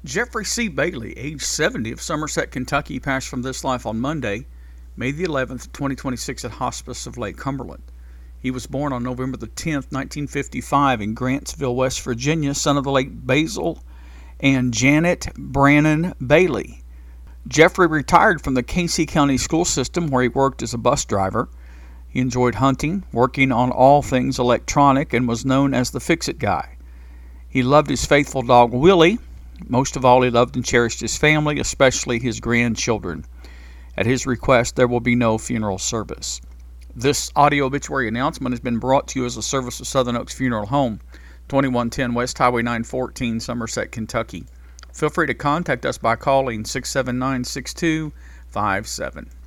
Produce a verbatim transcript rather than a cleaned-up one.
Jeffrey C. Bailey, age seventy, of Somerset, Kentucky, passed from this life on Monday, May the eleventh, twenty twenty-six, at Hospice of Lake Cumberland. He was born on November the tenth, nineteen fifty-five, in Grantsville, West Virginia, son of the late Basil and Janet Brannon Bailey. Jeffrey retired from the Casey County school system, where he worked as a bus driver. He enjoyed hunting, working on all things electronic, and was known as the Fix-It Guy. He loved his faithful dog, Willie. Most of all, he loved and cherished his family, especially his grandchildren. At his request, there will be no funeral service. This audio obituary announcement has been brought to you as a service of Southern Oaks Funeral Home, twenty-one ten West Highway nine fourteen, Somerset, Kentucky. Feel free to contact us by calling six seven nine, six two five seven.